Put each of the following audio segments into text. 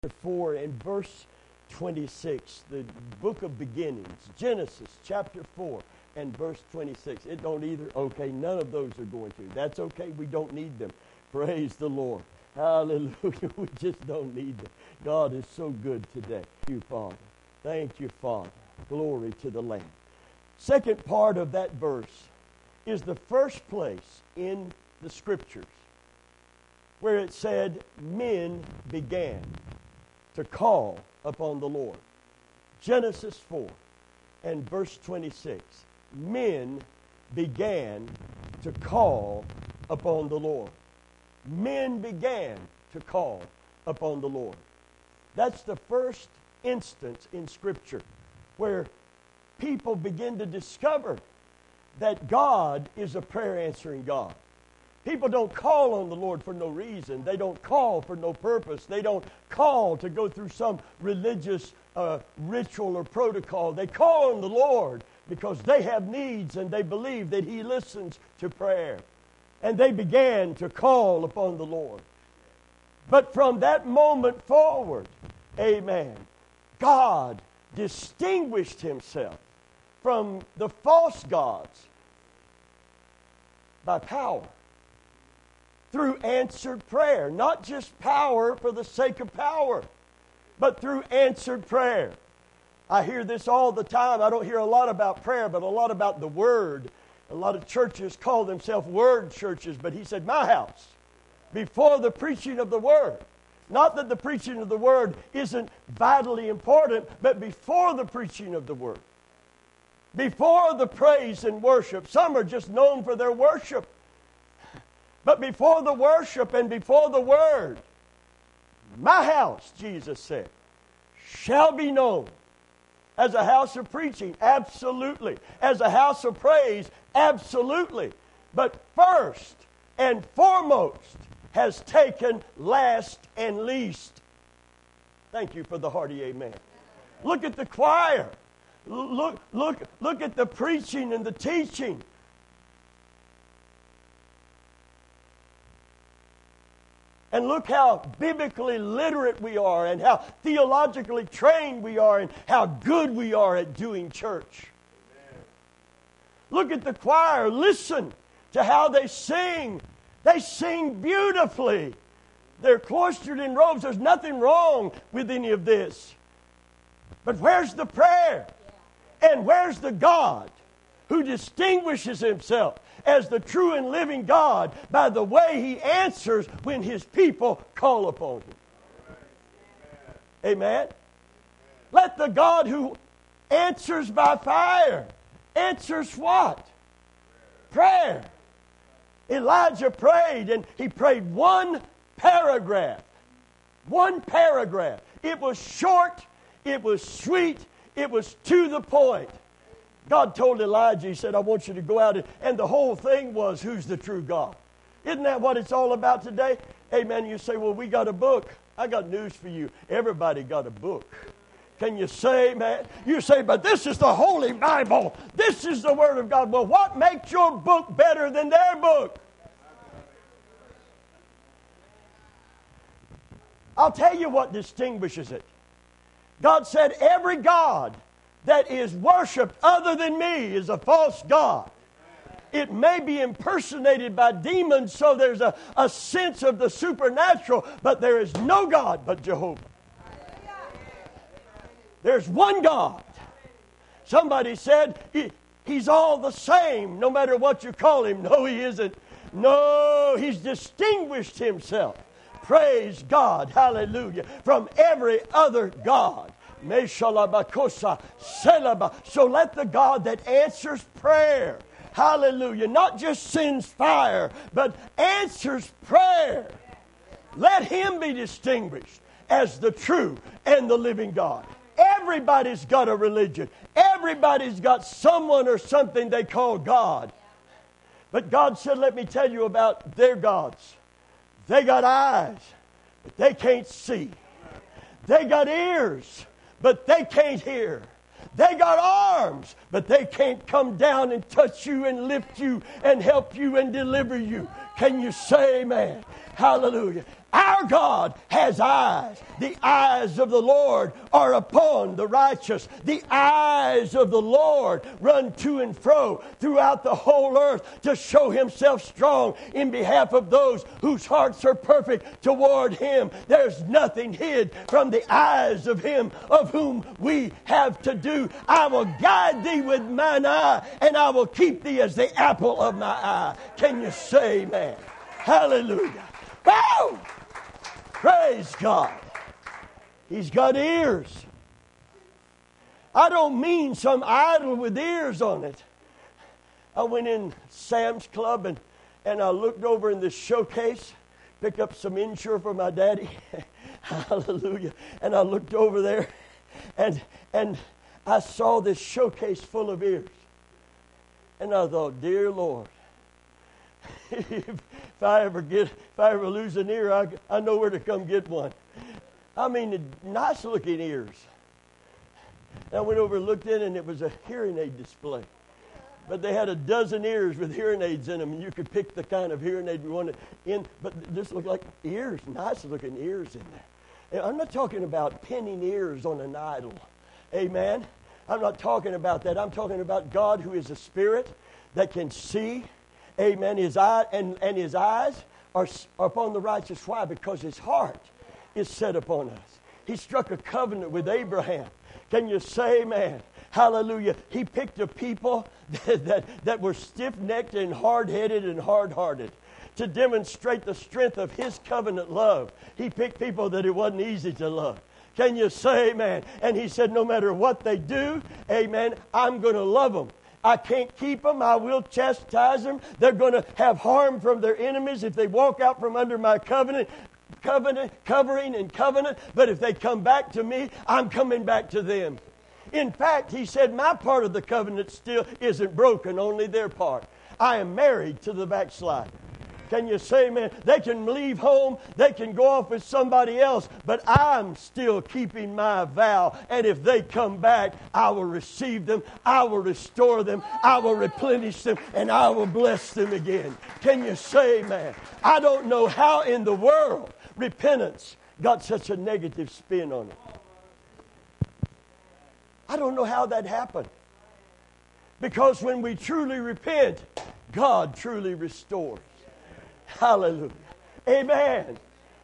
4 and verse 26, the book of beginnings, Genesis chapter 4 and verse 26. It don't either. Okay, none of those are going to. That's okay. We don't need them. Praise the Lord. Hallelujah. We just don't need them. God is so good today. Thank you, Father. Thank you, Father. Glory to the Lamb. Second part of that verse is the first place in the Scriptures where it said men began to call upon the Lord. Genesis 4 and verse 26. Men began to call upon the Lord. Men began to call upon the Lord. That's the first instance in Scripture where people begin to discover that God is a prayer-answering God. People don't call on the Lord for no reason. They don't call for no purpose. They don't call to go through some religious ritual or protocol. They call on the Lord because they have needs and they believe that He listens to prayer. And they began to call upon the Lord. But from that moment forward, amen, God distinguished Himself from the false gods by power. Through answered prayer. Not just power for the sake of power, but through answered prayer. I hear this all the time. I don't hear a lot about prayer, but a lot about the Word. A lot of churches call themselves Word churches, but he said, my house, before the preaching of the Word. Not that the preaching of the Word isn't vitally important, but before the preaching of the Word. Before the praise and worship. Some are just known for their worship. But before the worship and before the Word, my house, Jesus said, shall be known as a house of preaching, absolutely. As a house of praise, absolutely. But first and foremost has taken last and least. Thank you for the hearty amen. Look at the choir. Look at the preaching and the teaching. And look how biblically literate we are and how theologically trained we are and how good we are at doing church. Amen. Look at the choir. Listen to how they sing. They sing beautifully. They're cloistered in robes. There's nothing wrong with any of this. But where's the prayer? And where's the God who distinguishes Himself as the true and living God by the way He answers when His people call upon Him? Amen? Let the God who answers by fire answers what? Prayer. Elijah prayed, and he prayed one paragraph. One paragraph. It was short, it was sweet, it was to the point. God told Elijah, He said, I want you to go out, and the whole thing was, who's the true God? Isn't that what it's all about today? Amen. You say, well, we got a book. I got news for you. Everybody got a book. Can you say, man? You say, but this is the Holy Bible. This is the Word of God. Well, what makes your book better than their book? I'll tell you what distinguishes it. God said, every God that is worshipped other than me is a false god. It may be impersonated by demons, so there's a sense of the supernatural, but there is no God but Jehovah. There's one God. Somebody said, He's all the same, no matter what you call Him. No, He isn't. No, He's distinguished Himself. Praise God, hallelujah, from every other God. So let the God that answers prayer, hallelujah, not just sends fire, but answers prayer. Let Him be distinguished as the true and the living God. Everybody's got a religion. Everybody's got someone or something they call God. But God said, let me tell you about their gods. They got eyes, but they can't see. They got ears, but they can't hear. They got arms, but they can't come down and touch you and lift you and help you and deliver you. Can you say amen? Hallelujah. Our God has eyes. The eyes of the Lord are upon the righteous. The eyes of the Lord run to and fro throughout the whole earth to show himself strong in behalf of those whose hearts are perfect toward him. There's nothing hid from the eyes of him of whom we have to do. I will guide thee with mine eye, and I will keep thee as the apple of my eye. Can you say amen? Hallelujah. Woo! Praise God. He's got ears. I don't mean some idol with ears on it. I went in Sam's Club and I looked over in this showcase, picked up some Ensure for my daddy. Hallelujah. And I looked over there and I saw this showcase full of ears. And I thought, dear Lord, if I ever lose an ear, I know where to come get one. I mean, nice looking ears. And I went over and looked in, and it was a hearing aid display. But they had a dozen ears with hearing aids in them, and you could pick the kind of hearing aid you wanted in. But this looked like ears, nice looking ears in there. And I'm not talking about pinning ears on an idol. Amen. I'm not talking about that. I'm talking about God who is a spirit that can see. Amen. His eye and his eyes are upon the righteous. Why? Because his heart is set upon us. He struck a covenant with Abraham. Can you say amen? Hallelujah. He picked a people that were stiff-necked and hard-headed and hard-hearted to demonstrate the strength of his covenant love. He picked people that it wasn't easy to love. Can you say amen? And he said, no matter what they do, amen, I'm going to love them. I can't keep them. I will chastise them. They're going to have harm from their enemies if they walk out from under my covering and covenant. But if they come back to me, I'm coming back to them. In fact, he said, my part of the covenant still isn't broken, only their part. I am married to the backslider. Can you say amen? They can leave home, they can go off with somebody else, but I'm still keeping my vow. And if they come back, I will receive them, I will restore them, I will replenish them, and I will bless them again. Can you say amen? I don't know how in the world repentance got such a negative spin on it. I don't know how that happened. Because when we truly repent, God truly restores. Hallelujah. Amen.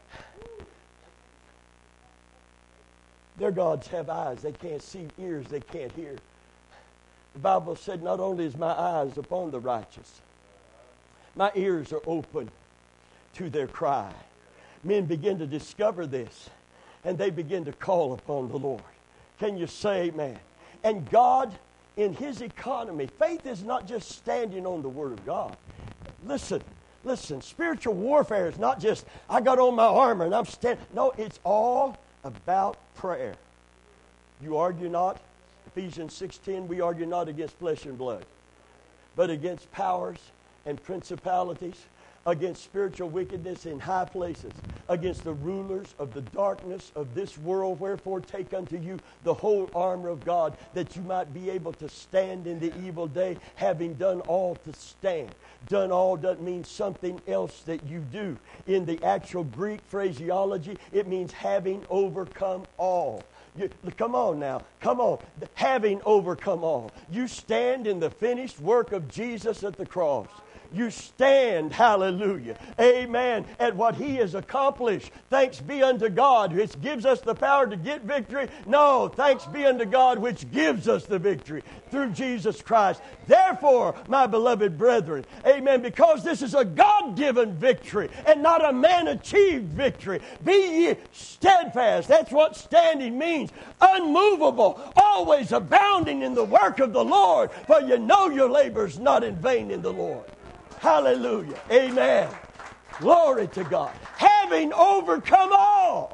Their gods have eyes. They can't see. Ears they can't hear. The Bible said, not only is my eyes upon the righteous, my ears are open to their cry. Men begin to discover this, and they begin to call upon the Lord. Can you say amen? And God, in his economy, faith is not just standing on the Word of God. Listen, spiritual warfare is not just, I got on my armor and I'm standing. No, it's all about prayer. You argue not, Ephesians 6:10, we argue not against flesh and blood, but against powers and principalities, against spiritual wickedness in high places, against the rulers of the darkness of this world. Wherefore take unto you the whole armor of God, that you might be able to stand in the evil day, having done all to stand. Done all doesn't mean something else that you do. In the actual Greek phraseology, it means having overcome all. Come on now. Come on. Having overcome all. You stand in the finished work of Jesus at the cross. You stand, hallelujah, amen, at what he has accomplished. Thanks be unto God, which gives us the power to get victory. No, thanks be unto God, which gives us the victory through Jesus Christ. Therefore, my beloved brethren, amen, because this is a God-given victory and not a man-achieved victory, be ye steadfast. That's what standing means. Unmovable, always abounding in the work of the Lord, for you know your labor is not in vain in the Lord. Hallelujah. Amen. Glory to God. Having overcome all.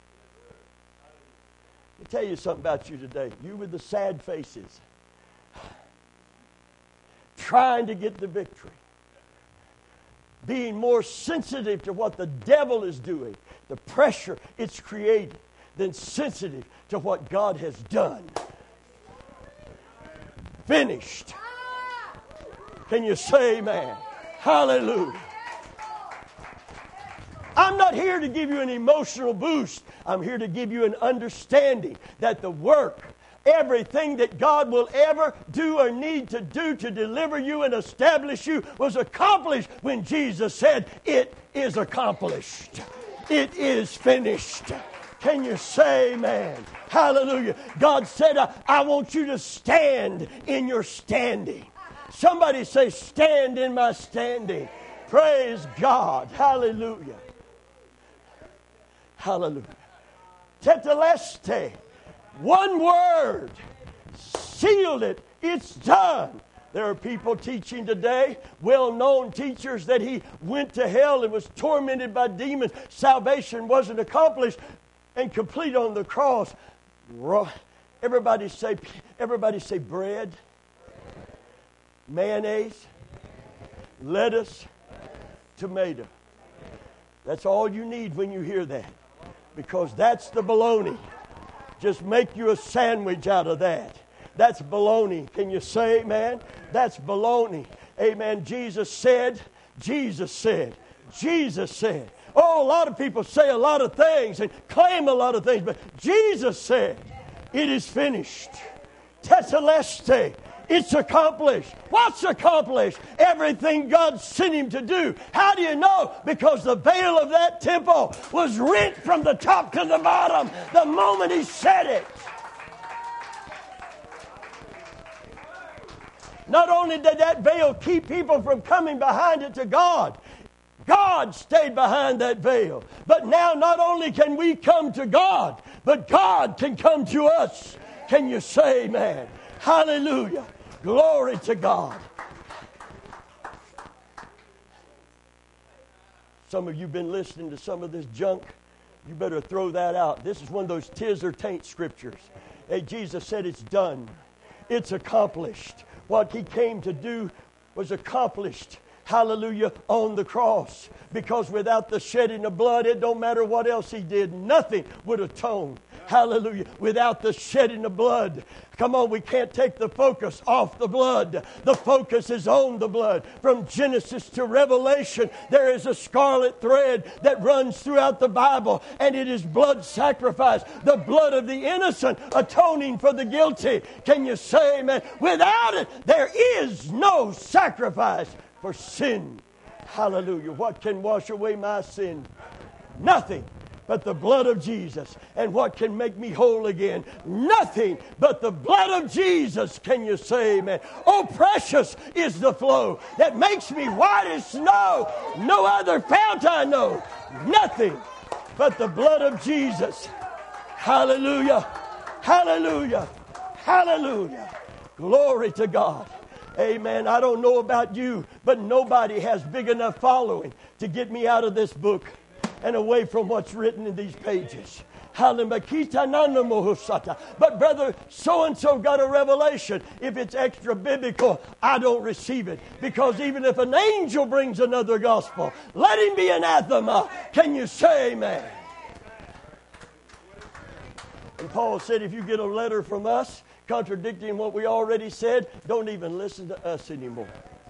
Let me tell you something about you today. You with the sad faces. Trying to get the victory. Being more sensitive to what the devil is doing. The pressure it's created. Than sensitive to what God has done. Finished. Can you say amen? Hallelujah. I'm not here to give you an emotional boost. I'm here to give you an understanding that the work, everything that God will ever do or need to do to deliver you and establish you was accomplished when Jesus said, "It is accomplished. It is finished." Can you say amen? Hallelujah. God said, I want you to stand in your standing. Somebody say, stand in my standing. Praise God. Hallelujah. Hallelujah. Tetelestai. One word. Sealed it. It's done. There are people teaching today, well-known teachers, that he went to hell and was tormented by demons. Salvation wasn't accomplished and complete on the cross. Everybody say bread, mayonnaise, lettuce, tomato. That's all you need when you hear that, because that's the baloney. Just make you a sandwich out of that. That's baloney. Can you say amen? That's baloney. Amen. Jesus said. Oh, a lot of people say a lot of things and claim a lot of things, but Jesus said, it is finished. Tetelestai. It's accomplished. What's accomplished? Everything God sent him to do. How do you know? Because the veil of that temple was rent from the top to the bottom the moment he said it. Not only did that veil keep people from coming behind it to God, God stayed behind that veil. But now not only can we come to God, but God can come to us. Can you say amen? Hallelujah. Glory to God. Some of you have been listening to some of this junk. You better throw that out. This is one of those tis or taint scriptures. Hey, Jesus said it's done. It's accomplished. What he came to do was accomplished. Hallelujah, on the cross. Because without the shedding of blood, it don't matter what else he did. Nothing would atone. Hallelujah. Without the shedding of blood. Come on, we can't take the focus off the blood. The focus is on the blood. From Genesis to Revelation, there is a scarlet thread that runs throughout the Bible, and it is blood sacrifice. The blood of the innocent atoning for the guilty. Can you say amen? Without it, there is no sacrifice for sin. Hallelujah. What can wash away my sin? Nothing but the blood of Jesus. And what can make me whole again? Nothing but the blood of Jesus. Can you say amen? Oh, precious is the flow that makes me white as snow. No other fount I know. Nothing but the blood of Jesus. Hallelujah. Hallelujah. Hallelujah. Glory to God. Amen. I don't know about you, but nobody has big enough following to get me out of this book and away from what's written in these pages. But brother, so-and-so got a revelation. If it's extra biblical, I don't receive it. Because even if an angel brings another gospel, let him be anathema. Can you say amen? And Paul said, if you get a letter from us contradicting what we already said, don't even listen to us anymore.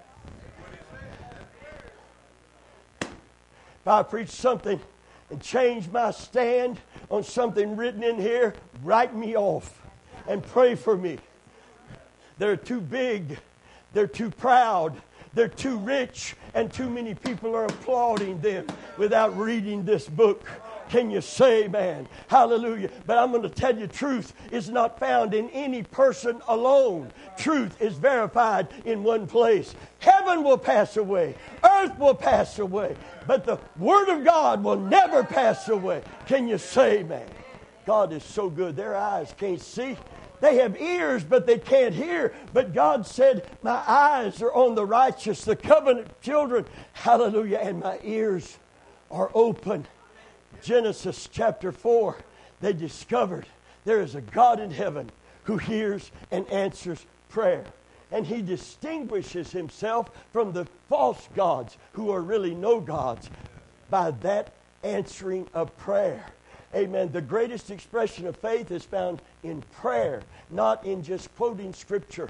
If I preach something and change my stand on something written in here, write me off and pray for me. They're too big. They're too proud. They're too rich, and too many people are applauding them without reading this book. Can you say amen? Hallelujah. But I'm going to tell you, truth is not found in any person alone. Truth is verified in one place. Heaven will pass away. Earth will pass away. But the Word of God will never pass away. Can you say amen? God is so good. Their eyes can't see. They have ears, but they can't hear. But God said, my eyes are on the righteous, the covenant children. Hallelujah. And my ears are open. Genesis chapter 4, they discovered there is a God in heaven who hears and answers prayer. And he distinguishes himself from the false gods who are really no gods by that answering of prayer. Amen. The greatest expression of faith is found in prayer, not in just quoting Scripture.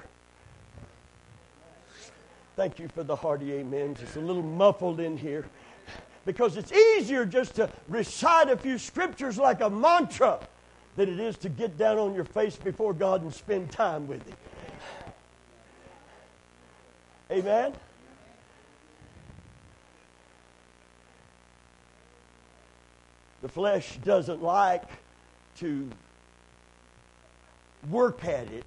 Thank you for the hearty amens. It's a little muffled in here. Because it's easier just to recite a few scriptures like a mantra than it is to get down on your face before God and spend time with Him. Amen? The flesh doesn't like to work at it.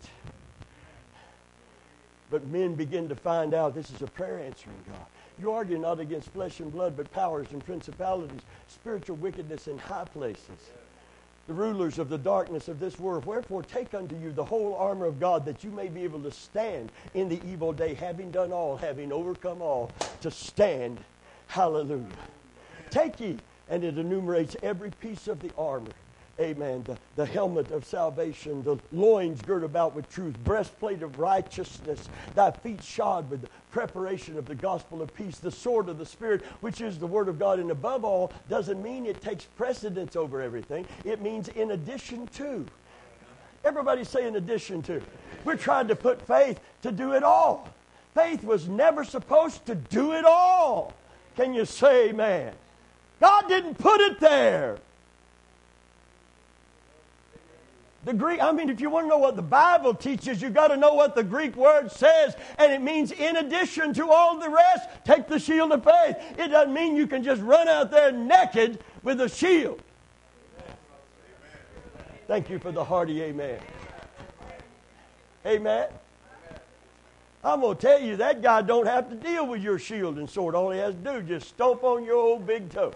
But men begin to find out this is a prayer answering God. You argue not against flesh and blood, but powers and principalities, spiritual wickedness in high places. The rulers of the darkness of this world. Wherefore take unto you the whole armor of God, that you may be able to stand in the evil day, having done all, having overcome all, to stand. Hallelujah. Take ye, and it enumerates every piece of the armor. Amen. The helmet of salvation, the loins girt about with truth, breastplate of righteousness, thy feet shod with the preparation of the gospel of peace, the sword of the Spirit, which is the word of God. And above all, doesn't mean it takes precedence over everything. It means in addition to. Everybody say in addition to. We're trying to put faith to do it all. Faith was never supposed to do it all. Can you say amen? God didn't put it there. The Greek, if you want to know what the Bible teaches, you've got to know what the Greek word says. And it means in addition to all the rest, take the shield of faith. It doesn't mean you can just run out there naked with a shield. Thank you for the hearty amen. Amen. I'm going to tell you, that guy don't have to deal with your shield and sword. All he has to do is just stomp on your old big toe.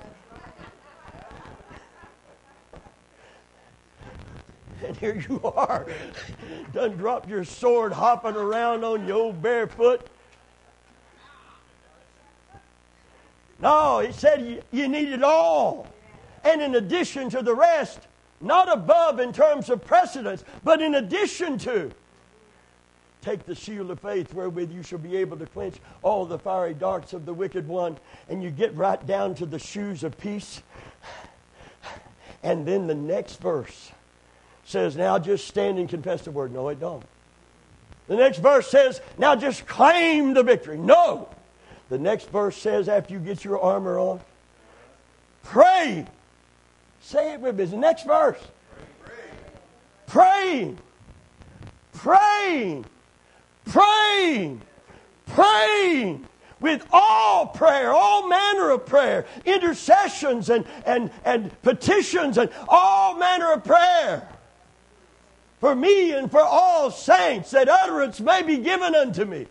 And here you are, done dropped your sword, hopping around on your old barefoot. No, it said you need it all. And in addition to the rest, not above in terms of precedence, but in addition to. Take the shield of faith, wherewith you shall be able to quench all the fiery darts of the wicked one. And you get right down to the shoes of peace. And then the next verse says, now just stand and confess the word. No, it don't. The next verse says, now just claim the victory. No. The next verse says, after you get your armor on, pray. Say it with me. The next verse. Praying. Praying. Praying. Praying. With all prayer, all manner of prayer, intercessions and petitions and all manner of prayer. For me and for all saints, that utterance may be given unto me.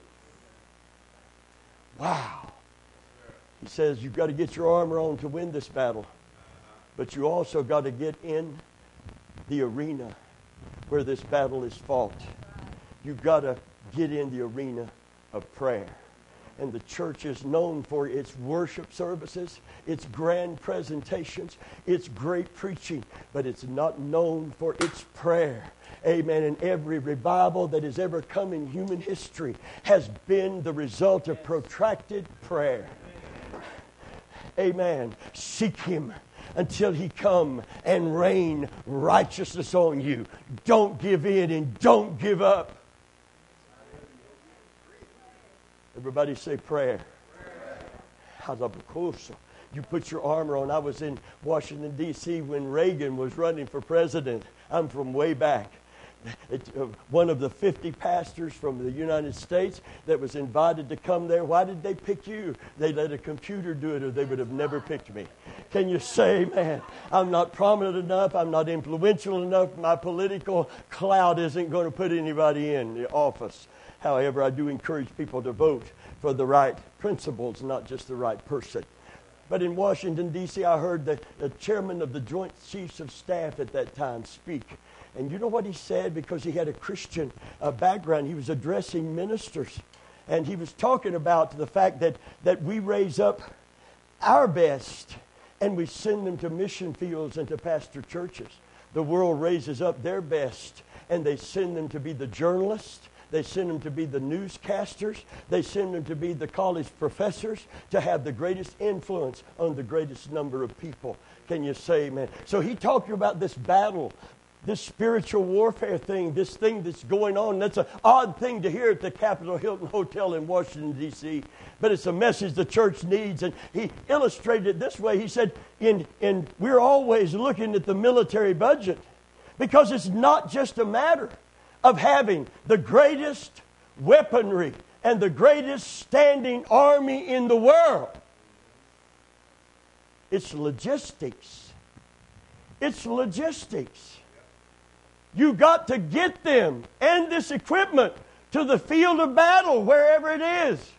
Wow. He says you've got to get your armor on to win this battle. But you also got to get in the arena where this battle is fought. You've got to get in the arena of prayer. And the church is known for its worship services, its grand presentations, its great preaching, but it's not known for its prayer. Amen. And every revival that has ever come in human history has been the result of protracted prayer. Amen. Seek Him until He come and rain righteousness on you. Don't give in and don't give up. Everybody say prayer. You put your armor on. I was in Washington, D.C. when Reagan was running for president. I'm from way back. One of the 50 pastors from the United States that was invited to come there. Why did they pick you? They let a computer do it, or they would have never picked me. Can you say, man, I'm not prominent enough, I'm not influential enough, my political clout isn't going to put anybody in the office. However, I do encourage people to vote for the right principles, not just the right person. But in Washington, D.C., I heard the chairman of the Joint Chiefs of Staff at that time speak. And you know what he said? Because he had a Christian background. He was addressing ministers. And he was talking about the fact that we raise up our best and we send them to mission fields and to pastor churches. The world raises up their best and they send them to be the journalists. They send them to be the newscasters. They send them to be the college professors, to have the greatest influence on the greatest number of people. Can you say amen? So he talked about this battle this spiritual warfare thing, this thing that's going on. That's an odd thing to hear at the Capitol Hilton Hotel in Washington, D.C., but it's a message the church needs. And he illustrated it this way. He said, we're always looking at the military budget because it's not just a matter of having the greatest weaponry and the greatest standing army in the world. It's logistics. It's logistics. You got to get them and this equipment to the field of battle, wherever it is.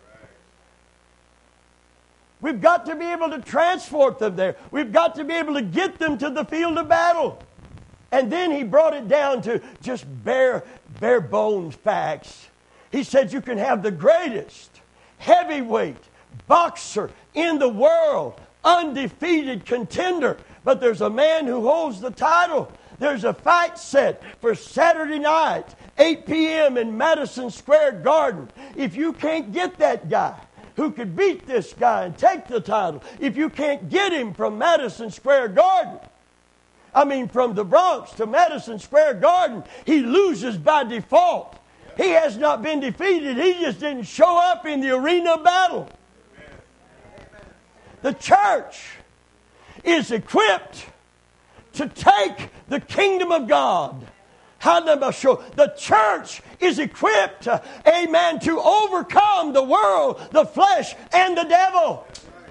We've got to be able to transport them there. We've got to be able to get them to the field of battle. And then he brought it down to just bare bones facts. He said you can have the greatest heavyweight boxer in the world, undefeated contender, but there's a man who holds the title. There's a fight set for Saturday night, 8 p.m. in Madison Square Garden. If you can't get that guy who could beat this guy and take the title, if you can't get him from Madison Square Garden, from the Bronx to Madison Square Garden, he loses by default. He has not been defeated. He just didn't show up in the arena of battle. The church is equipped to take the kingdom of God. The church is equipped, amen, to overcome the world, the flesh, and the devil.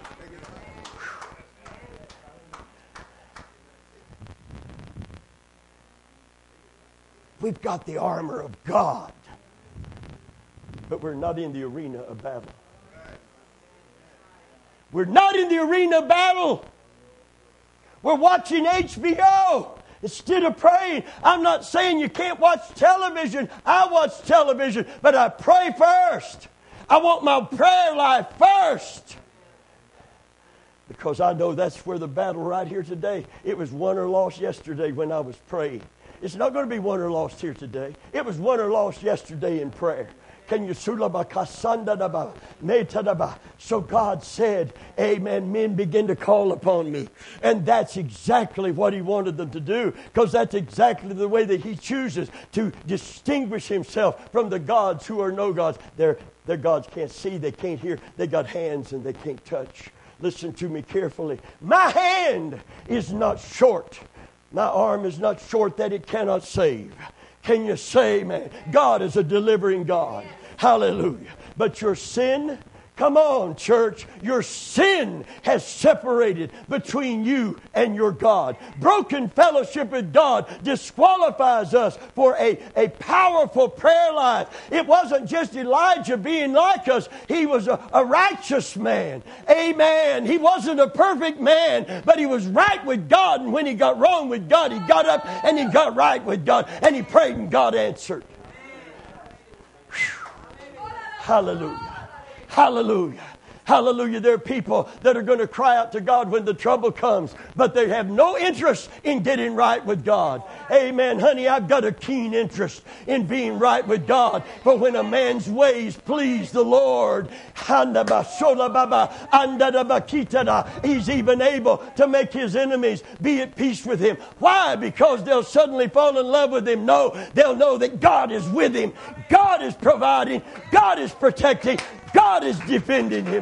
We've got the armor of God, but we're not in the arena of battle. We're not in the arena of battle. We're watching HBO instead of praying. I'm not saying you can't watch television. I watch television, but I pray first. I want my prayer life first. Because I know that's where the battle right here today. It was won or lost yesterday when I was praying. It's not going to be won or lost here today. It was won or lost yesterday in prayer. So God said, amen, men begin to call upon me. And that's exactly what he wanted them to do, because that's exactly the way that he chooses to distinguish himself from the gods who are no gods. Their gods can't see, they can't hear, they got hands and they can't touch. Listen to me carefully. My hand is not short. My arm is not short that it cannot save. Can you say, man, God is a delivering God. Hallelujah. But your sin, come on, church, your sin has separated between you and your God. Broken fellowship with God disqualifies us for a powerful prayer life. It wasn't just Elijah being like us. He was a righteous man. Amen. He wasn't a perfect man, but he was right with God. And when he got wrong with God, he got up and he got right with God. And he prayed and God answered. Hallelujah. Hallelujah. Hallelujah. There are people that are going to cry out to God when the trouble comes, but they have no interest in getting right with God. Amen. Honey, I've got a keen interest in being right with God. For when a man's ways please the Lord, he's even able to make his enemies be at peace with him. Why? Because they'll suddenly fall in love with him. No, they'll know that God is with him. God is providing. God is protecting. God is defending him.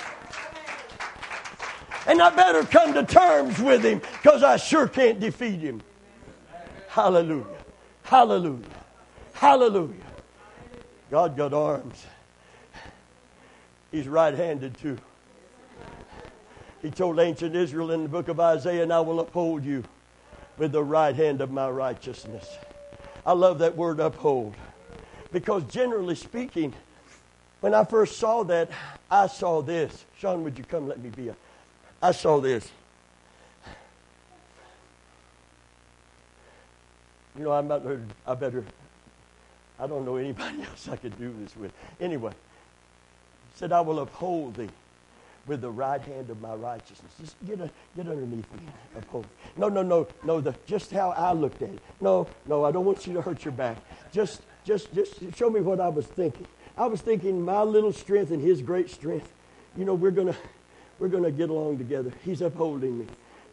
And I better come to terms with him, because I sure can't defeat him. Hallelujah. Hallelujah. Hallelujah. God got arms. He's right-handed too. He told ancient Israel in the book of Isaiah, and I will uphold you with the right hand of my righteousness. I love that word uphold. Because generally speaking, when I first saw that, I saw this. Sean, would you come let me be I saw this. You know, I don't know anybody else I could do this with. Anyway, he said, I will uphold thee with the right hand of my righteousness. Just get underneath me. Uphold. No. Just how I looked at it. No, I don't want you to hurt your back. Just show me what I was thinking. I was thinking my little strength and his great strength. You know, we're gonna get along together. He's upholding me.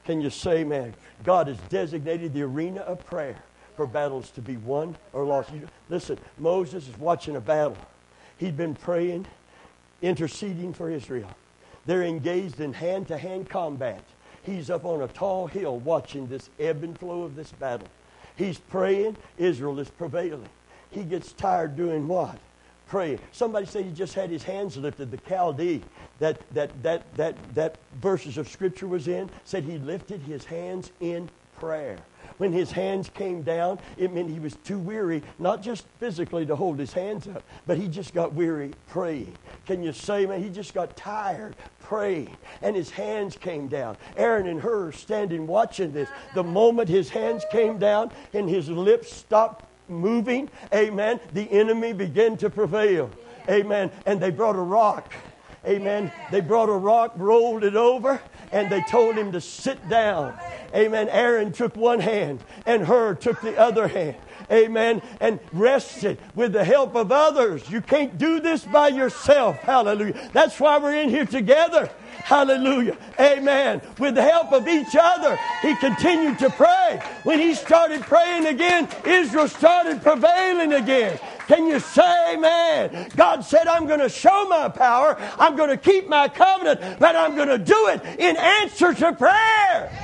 Can you say, man, God has designated the arena of prayer for battles to be won or lost. Listen, Moses is watching a battle. He'd been praying, interceding for Israel. They're engaged in hand-to-hand combat. He's up on a tall hill watching this ebb and flow of this battle. He's praying. Israel is prevailing. He gets tired doing what? Praying. Somebody said he just had his hands lifted. The Chaldee that verses of Scripture was in said he lifted his hands in prayer. When his hands came down, it meant he was too weary, not just physically to hold his hands up, but he just got weary praying. Can you say, man, he just got tired praying, and his hands came down. Aaron and Hur are standing watching this. The moment his hands came down and his lips stopped moving, amen, the enemy began to prevail. Amen. And they brought a rock. Amen. They brought a rock, rolled it over, and they told him to sit down. Amen. Aaron took one hand, and Hur took the other hand. Amen. And rested with the help of others. You can't do this by yourself. Hallelujah. That's why we're in here together. Hallelujah. Amen. With the help of each other, he continued to pray. When he started praying again, Israel started prevailing again. Can you say amen? God said, I'm going to show my power. I'm going to keep my covenant, but I'm going to do it in answer to prayer.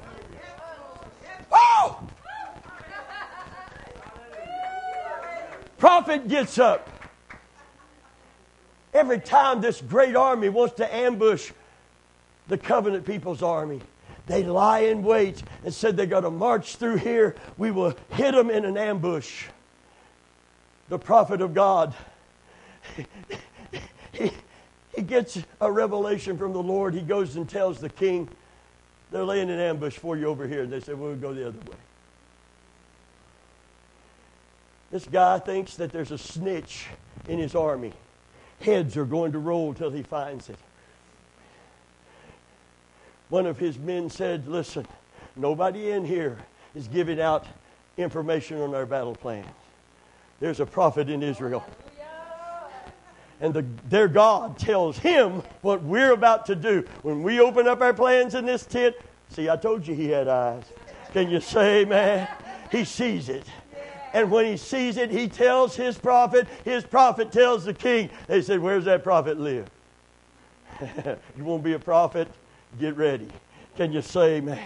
Oh! Prophet gets up. Every time this great army wants to ambush the covenant people's army, they lie in wait and said they got to march through here. We will hit them in an ambush. The prophet of God, he gets a revelation from the Lord. He goes and tells the king, they're laying an ambush for you over here. And they say, we'll go the other way. This guy thinks that there's a snitch in his army. Heads are going to roll till he finds it. One of his men said, listen, nobody in here is giving out information on our battle plans. There's a prophet in Israel. And their God tells him what we're about to do. When we open up our plans in this tent, see, I told you he had eyes. Can you say, man? He sees it. And when he sees it, he tells his prophet tells the king. They said, where's that prophet live? You want to be a prophet? Get ready. Can you say, man?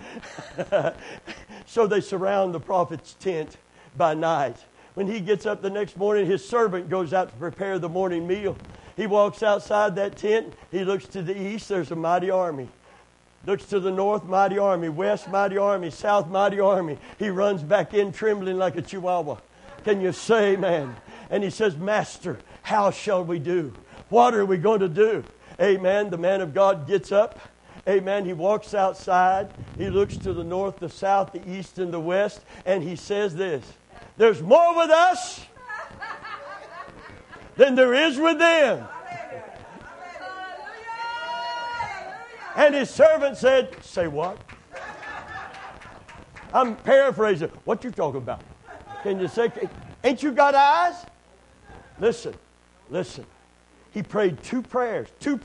So they surround the prophet's tent by night. When he gets up the next morning, his servant goes out to prepare the morning meal. He walks outside that tent. He looks to the east. There's a mighty army. Looks to the north, mighty army. West, mighty army. South, mighty army. He runs back in trembling like a chihuahua. Can you say, man? And he says, Master, how shall we do? What are we going to do? Amen. The man of God gets up. Amen. He walks outside. He looks to the north, the south, the east, and the west. And he says this. There's more with us than there is with them. And his servant said, say what? I'm paraphrasing. What you talking about? Can you say, ain't you got eyes? Listen. He prayed two prayers to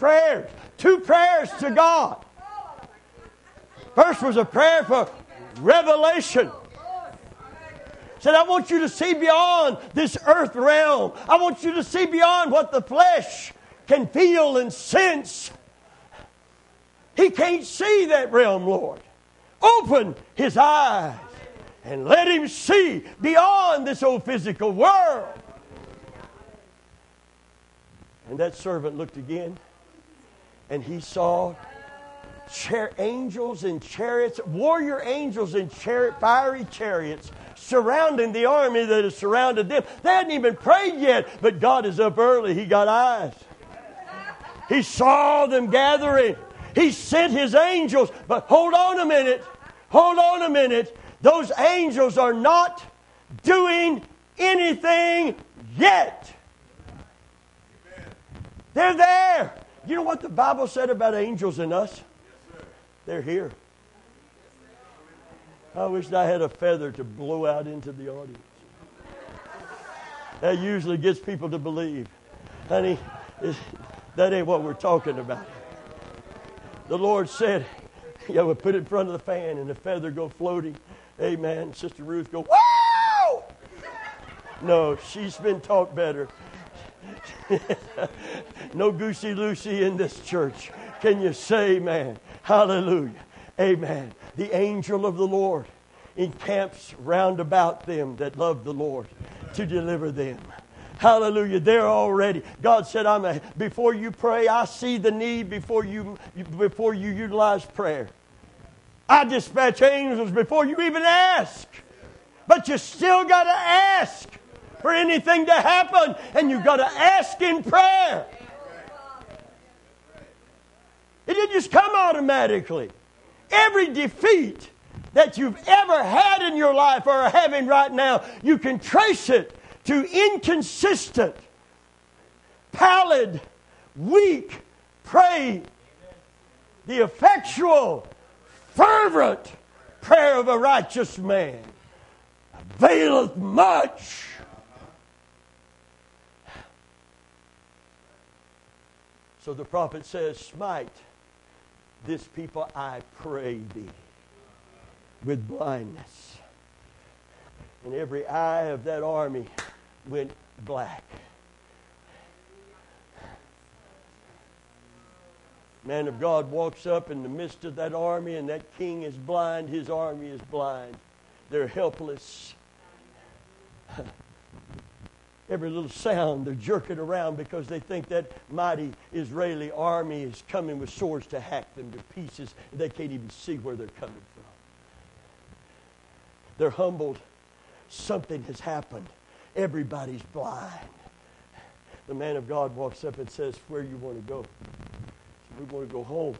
God. First was a prayer for revelation. Said, I want you to see beyond this earth realm. I want you to see beyond what the flesh can feel and sense. He can't see that realm, Lord. Open his eyes and let him see beyond this old physical world. And that servant looked again, and he saw angels in chariots, warrior angels in fiery chariots, surrounding the army that has surrounded them. They hadn't even prayed yet, but God is up early. He got eyes. He saw them gathering. He sent his angels. But hold on a minute. Those angels are not doing anything yet. They're there. You know what the Bible said about angels and us? They're here. I wished I had a feather to blow out into the audience. That usually gets people to believe. Honey, that ain't what we're talking about. The Lord said, Yeah, we put it in front of the fan and the feather go floating. Amen. Sister Ruth go, wow! No, she's been taught better. No goosey-loosey in this church. Can you say amen? Hallelujah. Amen. The angel of the Lord encamps round about them that love the Lord to deliver them. Hallelujah. They're already. God said, before you pray, I see the need before you utilize prayer. I dispatch angels before you even ask. But you still got to ask for anything to happen. And you've got to ask in prayer. It didn't just come automatically. Every defeat that you've ever had in your life or are having right now, you can trace it to inconsistent, pallid, weak praying. The effectual, fervent prayer of a righteous man availeth much. So the prophet says, smite this people, I pray thee, with blindness. And every eye of that army went black. Man of God walks up in the midst of that army, and that king is blind. His army is blind. They're helpless. Every little sound, they're jerking around because they think that mighty Israeli army is coming with swords to hack them to pieces. They can't even see where they're coming from. They're humbled. Something has happened. Everybody's blind. The man of God walks up and says, where you want to go? We want to go home.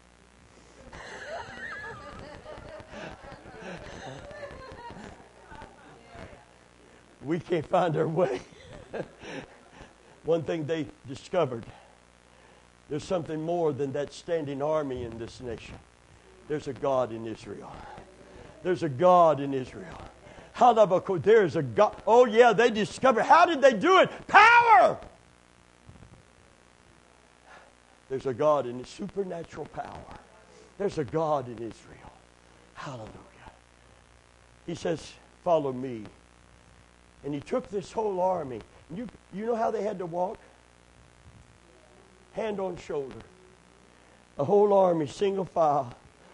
We can't find our way. One thing they discovered, there's something more than that standing army in this nation. There's a God in Israel. There's a God in Israel. There's a God. Oh yeah, they discovered. How did they do it? Power! There's a God in supernatural power. There's a God in Israel. Hallelujah. He says, follow me. And he took this whole army. You know how they had to walk? Hand on shoulder. A whole army, single file.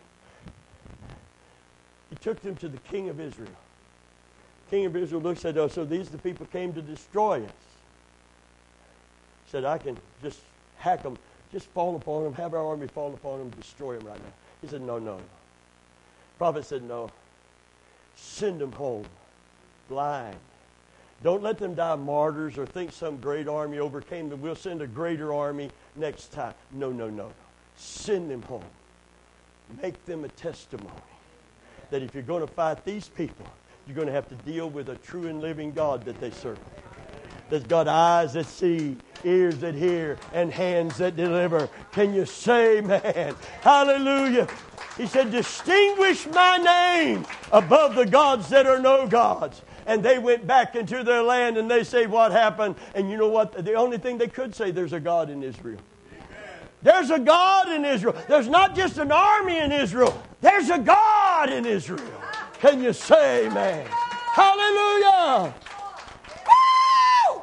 He took them to the king of Israel. King of Israel looks at us, so these the people came to destroy us. He said, I can just hack them, just fall upon them, have our army fall upon them, destroy them right now. He said, no. Prophet said, no. Send them home, blind. Don't let them die martyrs or think some great army overcame them. We'll send a greater army next time. No. Send them home. Make them a testimony that if you're going to fight these people, you're going to have to deal with a true and living God that they serve. That's got eyes that see, ears that hear, and hands that deliver. Can you say amen? Hallelujah. He said, distinguish my name above the gods that are no gods. And they went back into their land and they say what happened. And you know what? The only thing they could say, there's a God in Israel. Amen. There's a God in Israel. There's not just an army in Israel. There's a God in Israel. Can you say amen? Hallelujah. Woo!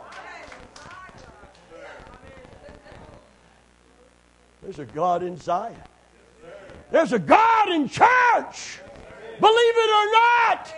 There's a God in Zion. There's a God in church. Believe it or not.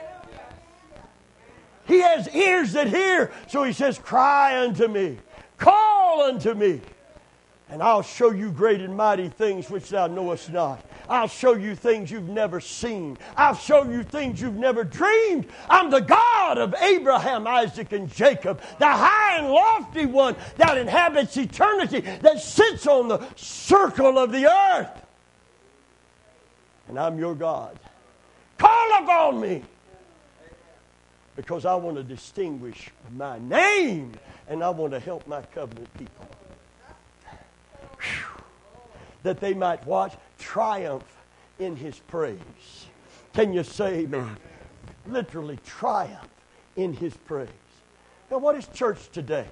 He has ears that hear. So he says, cry unto me. Call unto me. And I'll show you great and mighty things which thou knowest not. I'll show you things you've never seen. I'll show you things you've never dreamed. I'm the God of Abraham, Isaac, and Jacob. The high and lofty one that inhabits eternity, that sits on the circle of the earth. And I'm your God. Call upon me. Because I want to distinguish my name and I want to help my covenant people. Whew. That they might watch triumph in his praise. Can you say amen? Literally triumph in his praise. Now what is church today?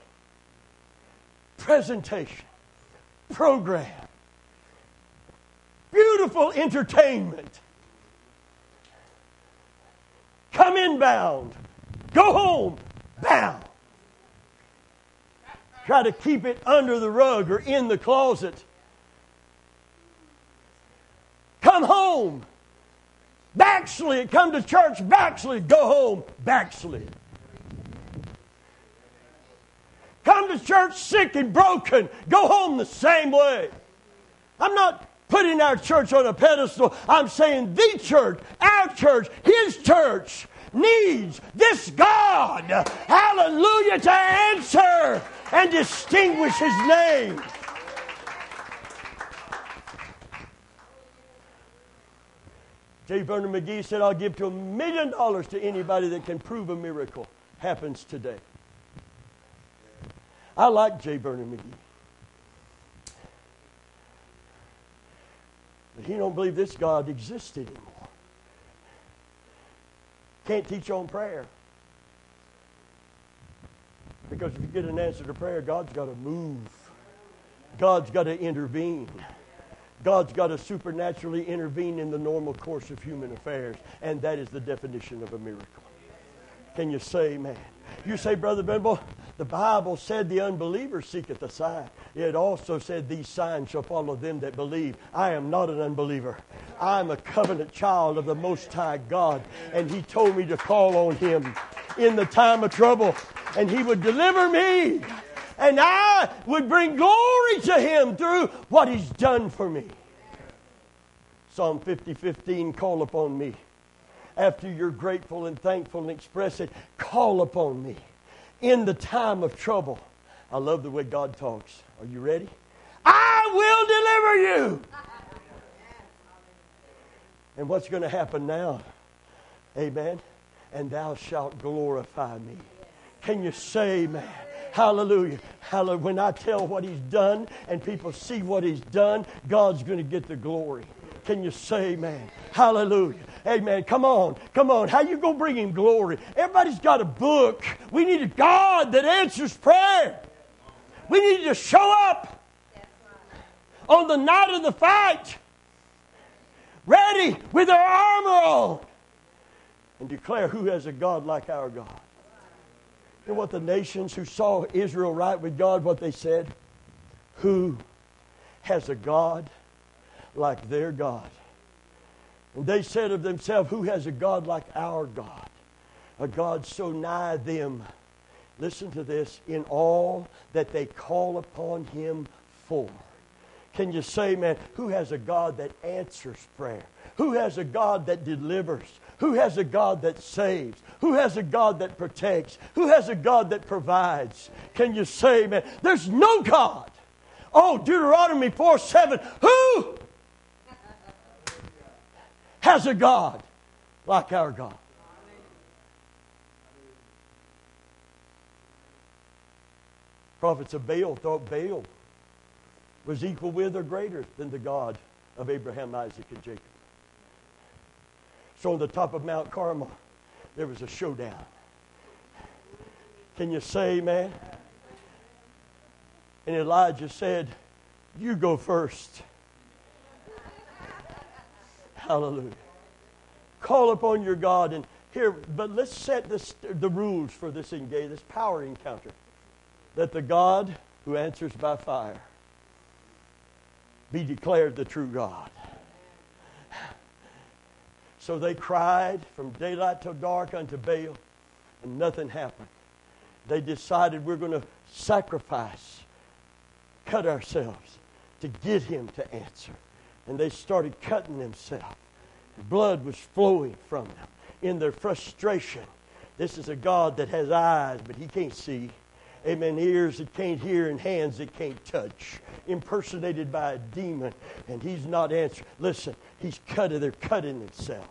Presentation, program, beautiful beautiful entertainment. Come inbound. Go home bound. Try to keep it under the rug or in the closet. Come home. Backslid. Come to church. Backslid. Go home. Backslid. Come to church sick and broken. Go home the same way. I'm not putting our church on a pedestal. I'm saying the church, our church, His church needs this God, hallelujah, to answer and distinguish His name. J. Vernon McGee said, I'll give $1 million to anybody that can prove a miracle happens today. I like J. Vernon McGee. But he don't believe this God exists anymore. Can't teach on prayer. Because if you get an answer to prayer, God's got to move. God's got to intervene. God's got to supernaturally intervene in the normal course of human affairs. And that is the definition of a miracle. Can you say amen? You say, Brother Benbow, the Bible said the unbeliever seeketh a sign. It also said these signs shall follow them that believe. I am not an unbeliever. I'm a covenant child of the Most High God. And He told me to call on Him in the time of trouble. And He would deliver me. And I would bring glory to Him through what He's done for me. Psalm 50:15, call upon me. After you're grateful and thankful and express it, call upon me in the time of trouble. I love the way God talks. Are you ready? I will deliver you. And what's going to happen now? Amen. And thou shalt glorify me. Can you say amen? Hallelujah. Hallelujah. When I tell what He's done and people see what He's done, God's going to get the glory. Can you say amen? Hallelujah. Amen. Come on. Come on. How you going to bring Him glory? Everybody's got a book. We need a God that answers prayer. We need to show up on the night of the fight, ready with our armor on, and declare who has a God like our God. You know what the nations who saw Israel right with God, what they said? Who has a God like their God? And they said of themselves, who has a God like our God? A God so nigh them, listen to this, in all that they call upon Him for. Can you say, man, who has a God that answers prayer? Who has a God that delivers? Who has a God that saves? Who has a God that protects? Who has a God that provides? Can you say, man, there's no God. Oh, Deuteronomy 4:7, who has a God like our God? Prophets of Baal thought Baal was equal with or greater than the God of Abraham, Isaac, and Jacob. So on the top of Mount Carmel, there was a showdown. Can you say amen? And Elijah said, you go first. Hallelujah. Call upon your God. And here, but let's set the rules for this power encounter. That the God who answers by fire be declared the true God. So they cried from daylight till dark unto Baal, and nothing happened. They decided we're going to sacrifice, cut ourselves to get Him to answer. And they started cutting themselves. Blood was flowing from them in their frustration. This is a God that has eyes, but He can't see. Amen. Ears that can't hear and hands that can't touch. Impersonated by a demon. And He's not answering. Listen, they're cutting themselves.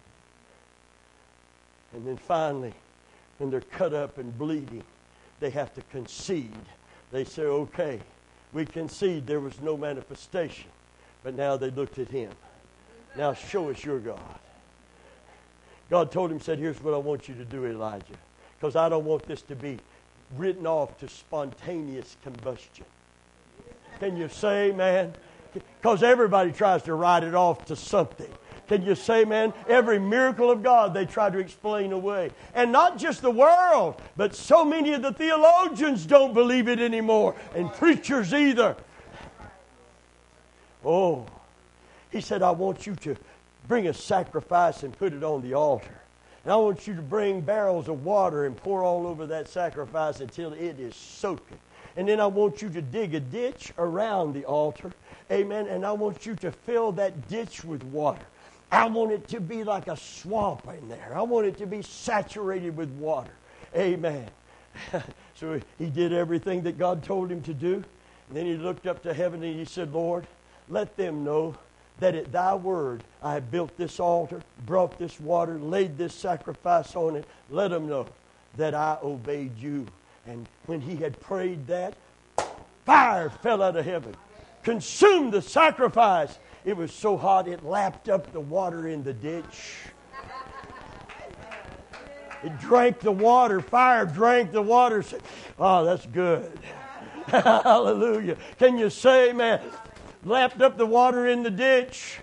And then finally, when they're cut up and bleeding, they have to concede. They say, okay, we concede there was no manifestation. But now they looked at Him. Now show us your God. God told him, said, here's what I want you to do, Elijah. Because I don't want this to be written off to spontaneous combustion. Can you say, man? Because everybody tries to write it off to something. Can you say, man, every miracle of God they try to explain away. And not just the world, but so many of the theologians don't believe it anymore. And preachers either. Oh, he said, I want you to bring a sacrifice and put it on the altar. And I want you to bring barrels of water and pour all over that sacrifice until it is soaking. And then I want you to dig a ditch around the altar. Amen. And I want you to fill that ditch with water. I want it to be like a swamp in there. I want it to be saturated with water. Amen. So he did everything that God told him to do. And then he looked up to heaven and he said, Lord, let them know that at thy word I have built this altar, brought this water, laid this sacrifice on it. Let them know that I obeyed you. And when he had prayed that, fire fell out of heaven, consumed the sacrifice. It was so hot it lapped up the water in the ditch. It drank the water. Fire drank the water. Oh, that's good. Hallelujah. Can you say, man, lapped up the water in the ditch?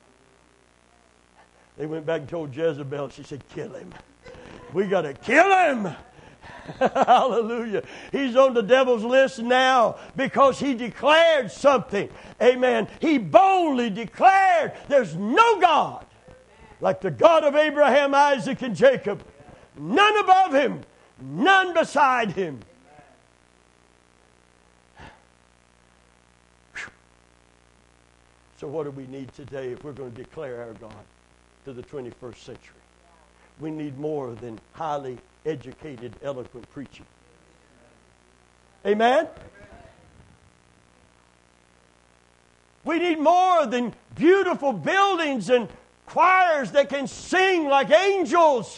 They went back and told Jezebel. She said, kill him. We got to kill him. Hallelujah. He's on the devil's list now because he declared something. Amen. He boldly declared there's no God like the God of Abraham, Isaac, and Jacob. None above him. None beside him. So what do we need today if we're going to declare our God to the 21st century? We need more than highly educated, eloquent preaching. Amen? We need more than beautiful buildings and choirs that can sing like angels.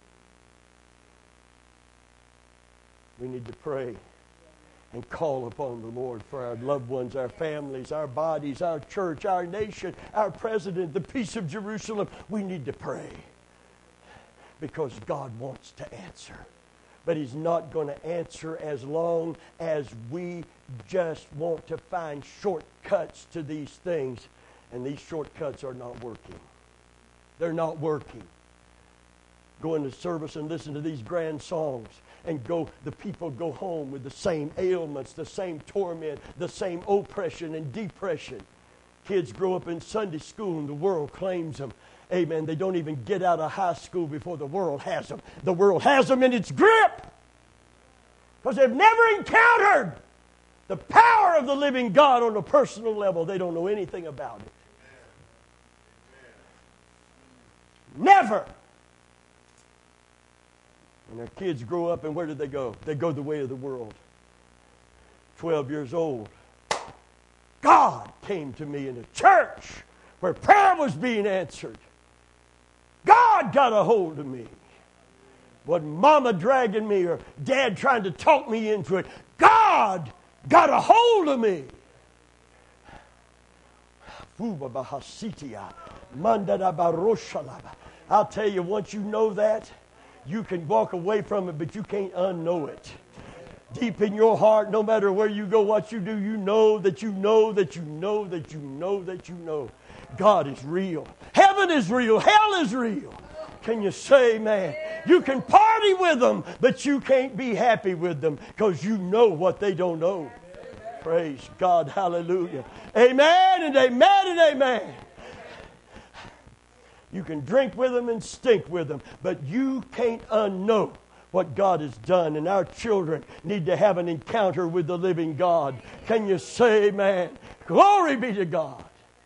We need to pray and call upon the Lord for our loved ones, our families, our bodies, our church, our nation, our president, the peace of Jerusalem. We need to pray. Because God wants to answer. But He's not going to answer as long as we just want to find shortcuts to these things. And these shortcuts are not working. They're not working. Go into service and listen to these grand songs. And the people go home with the same ailments, the same torment, the same oppression and depression. Kids grow up in Sunday school and the world claims them. Amen. They don't even get out of high school before the world has them. The world has them in its grip. Because they've never encountered the power of the living God on a personal level. They don't know anything about it. Never. And their kids grow up and where do they go? They go the way of the world. 12 years old. God came to me in a church where prayer was being answered. God got a hold of me. Wasn't mama dragging me or dad trying to talk me into it. God got a hold of me. I'll tell you, once you know that, you can walk away from it, but you can't unknow it. Deep in your heart, no matter where you go, what you do, you know that you know that you know that you know that you know. God is real. Heaven is real. Hell is real. Can you say, man? You can party with them, but you can't be happy with them because you know what they don't know. Praise God. Hallelujah. Amen and amen and amen. You can drink with them and stink with them, but you can't unknow what God has done. And our children need to have an encounter with the living God. Can you say amen? Glory be to God.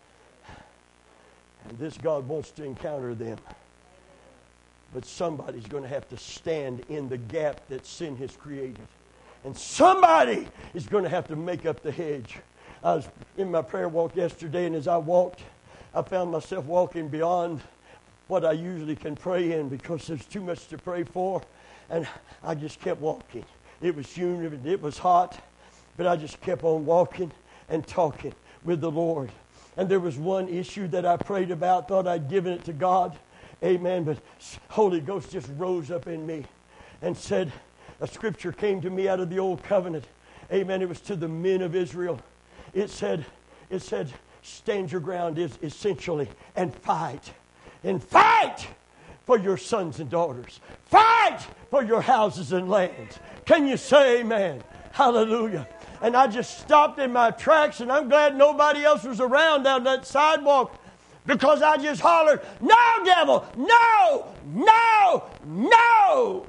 And this God wants to encounter them. But somebody's going to have to stand in the gap that sin has created. And somebody is going to have to make up the hedge. I was in my prayer walk yesterday, and as I walked, I found myself walking beyond what I usually can pray in because there's too much to pray for. And I just kept walking. It was humid, it was hot, but I just kept on walking and talking with the Lord. And there was one issue that I prayed about, thought I'd given it to God. Amen. But Holy Ghost just rose up in me and said, a scripture came to me out of the old covenant. Amen. It was to the men of Israel. It said, stand your ground is essentially and fight. And fight for your sons and daughters. Fight for your houses and lands. Can you say amen? Hallelujah. And I just stopped in my tracks, and I'm glad nobody else was around down that sidewalk, because I just hollered, "No, devil! No! No! No!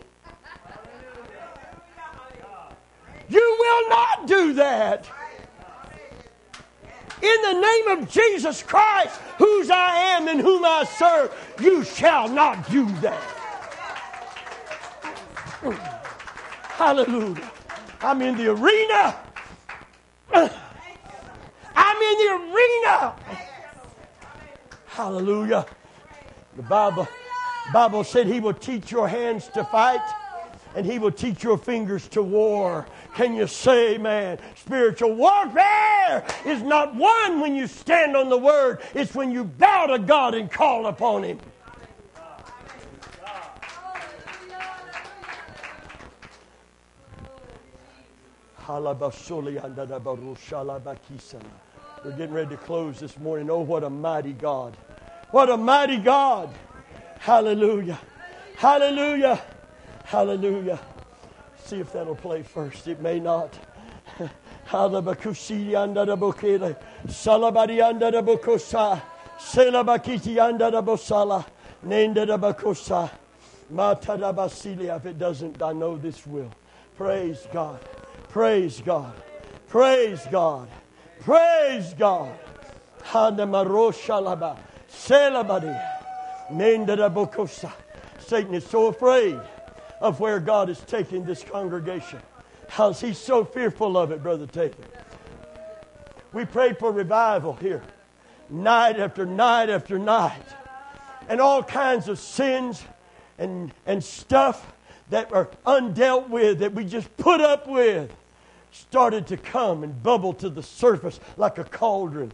You will not do that! In the name of Jesus Christ, whose I am and whom I serve, you shall not do that." Hallelujah. I'm in the arena. I'm in the arena. Hallelujah. The Bible said He will teach your hands to fight, and He will teach your fingers to war. Can you say amen? Spiritual warfare is not won when you stand on the Word. It's when you bow to God and call upon Him. We're getting ready to close this morning. Oh, what a mighty God. What a mighty God. Hallelujah. Hallelujah. Hallelujah. See if that'll play first. It may not. If it doesn't, I know this will. Praise God. Praise God. Praise God. Praise God. Satan is so afraid of where God is taking this congregation. How's he so fearful of it, Brother Taylor? We prayed for revival here, night after night after night. And all kinds of sins and stuff that are undealt with, that we just put up with, started to come and bubble to the surface like a cauldron.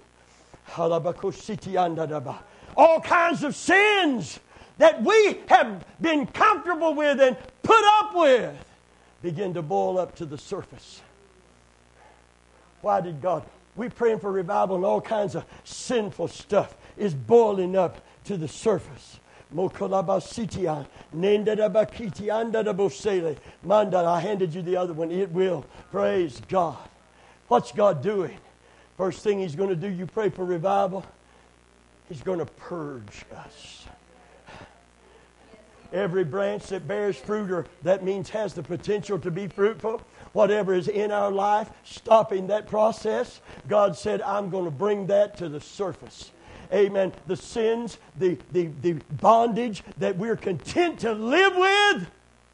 All kinds of sins that we have been comfortable with and put up with begin to boil up to the surface. Why did God? We're praying for revival, and all kinds of sinful stuff is boiling up to the surface. I handed you the other one. It will. Praise God. What's God doing? First thing He's going to do, you pray for revival, He's going to purge us. Every branch that bears fruit, or that means has the potential to be fruitful, whatever is in our life, stopping that process, God said, I'm going to bring that to the surface. Amen. The sins, the bondage that we're content to live with,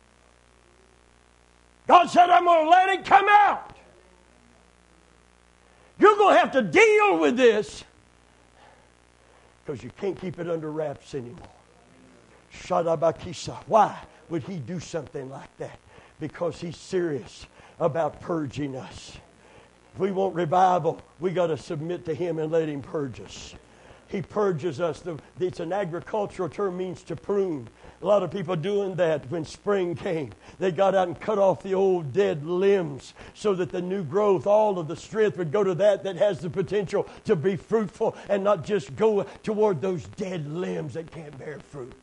God said, I'm going to let it come out. You're going to have to deal with this because you can't keep it under wraps anymore. Shadabakisa. Why would He do something like that? Because He's serious about purging us. If we want revival, we got to submit to Him and let Him purge us. He purges us. It's an agricultural term, means to prune. A lot of people doing that when spring came. They got out and cut off the old dead limbs so that the new growth, all of the strength would go to that has the potential to be fruitful and not just go toward those dead limbs that can't bear fruit.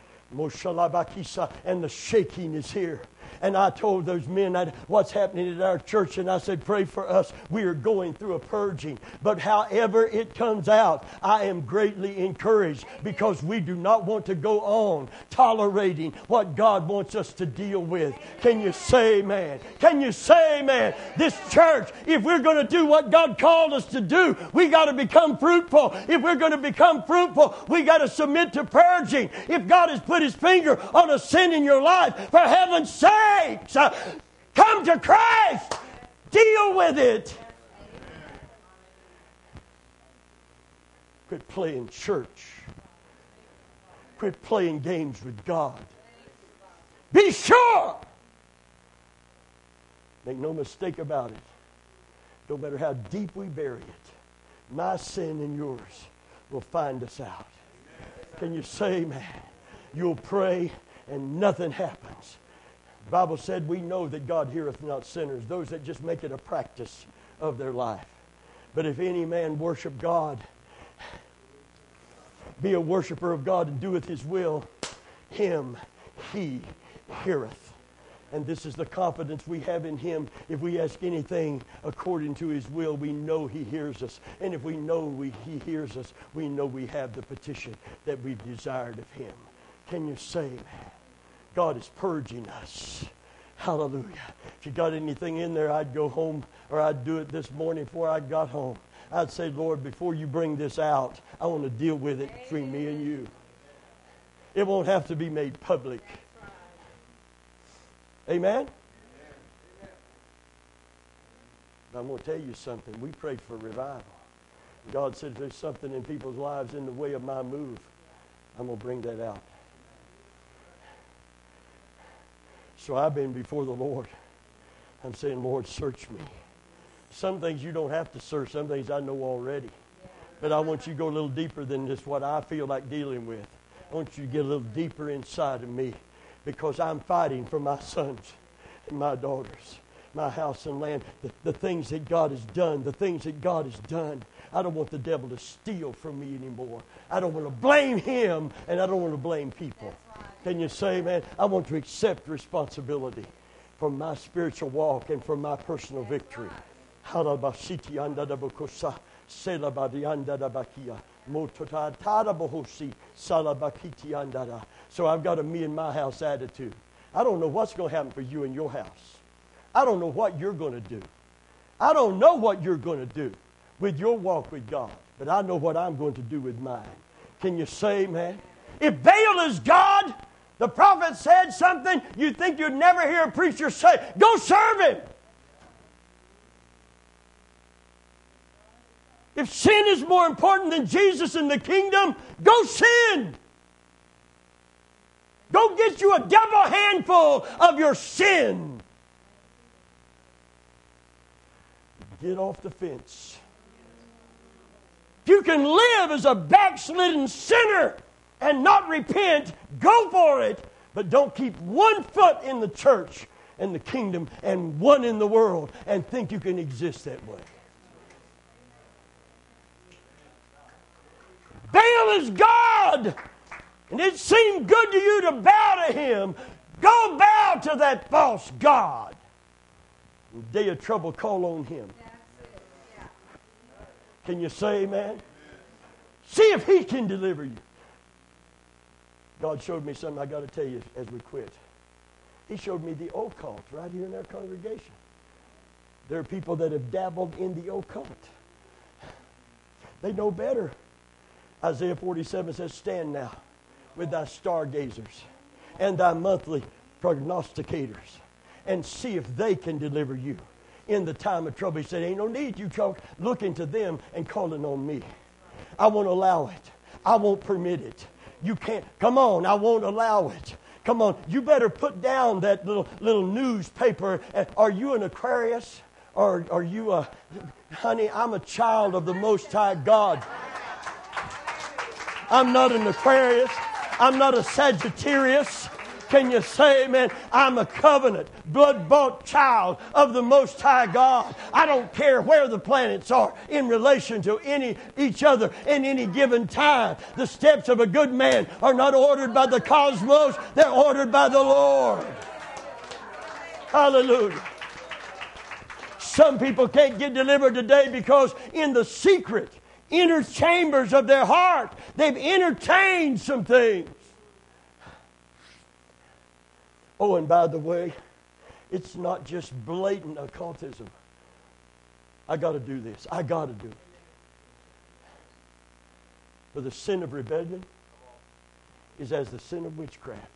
And the shaking is here. And I told those men what's happening at our church, and I said, pray for us. We are going through a purging. But however it comes out, I am greatly encouraged, because we do not want to go on tolerating what God wants us to deal with. Can you say amen? Can you say amen? This church, if we're going to do what God called us to do, we got to become fruitful. If we're going to become fruitful, we got to submit to purging. If God has put His finger on a sin in your life, for heaven's sake, come to Christ. Deal with it. Quit playing church. Quit playing games with God. Be sure. Make no mistake about it. No matter how deep we bury it, my sin and yours will find us out. Can you say amen? You'll pray and nothing happens. The Bible said we know that God heareth not sinners, those that just make it a practice of their life. But if any man worship God be a worshiper of God and doeth His will, Him He heareth. And this is the confidence we have in Him. If we ask anything according to His will, we know He hears us. And if we know He hears us, we know we have the petition that we've desired of Him. Can you say that? God is purging us. Hallelujah. If you got anything in there, I'd go home, or I'd do it this morning before I got home. I'd say, Lord, before you bring this out, I want to deal with it between me and you. It won't have to be made public. Amen? But I'm going to tell you something. We prayed for revival. God said, if there's something in people's lives in the way of my move, I'm going to bring that out. So I've been before the Lord. I'm saying, Lord, search me. Some things you don't have to search. Some things I know already. But I want you to go a little deeper than just what I feel like dealing with. I want you to get a little deeper inside of me, because I'm fighting for my sons and my daughters, my house and land, the things that God has done, the things that God has done. I don't want the devil to steal from me anymore. I don't want to blame him, and I don't want to blame people. Can you say, man, I want to accept responsibility for my spiritual walk and for my personal victory. So I've got a me and my house attitude. I don't know what's going to happen for you in your house. I don't know what you're going to do. I don't know what you're going to do with your walk with God, but I know what I'm going to do with mine. Can you say, man? If Baal is God, the prophet said something you think you'd never hear a preacher say, go serve him. If sin is more important than Jesus in the kingdom, go sin. Go get you a double handful of your sin. Get off the fence. If you can live as a backslidden sinner and not repent, go for it. But don't keep one foot in the church and the kingdom and one in the world and think you can exist that way. Baal is God, and it seemed good to you to bow to him. Go bow to that false god. In the day of trouble, call on him. Can you say amen? See if he can deliver you. God showed me something I got to tell you as we quit. He showed me the occult right here in our congregation. There are people that have dabbled in the occult. They know better. Isaiah 47 says, stand now with thy stargazers and thy monthly prognosticators and see if they can deliver you in the time of trouble. He said, ain't no need you looking to them and calling on me. I won't allow it. I won't permit it. You can't. Come on, I won't allow it. Come on, you better put down that little newspaper. Are you an Aquarius? Or are you a, honey, I'm a child of the Most High God. I'm not an Aquarius. I'm not a Sagittarius. Can you say, amen? I'm a covenant, blood-bought child of the Most High God. I don't care where the planets are in relation to each other in any given time. The steps of a good man are not ordered by the cosmos. They're ordered by the Lord. Hallelujah. Some people can't get delivered today because in the secret, inner chambers of their heart, they've entertained some things. Oh, and by the way, it's not just blatant occultism. I got to do this. I got to do it. For the sin of rebellion is as the sin of witchcraft.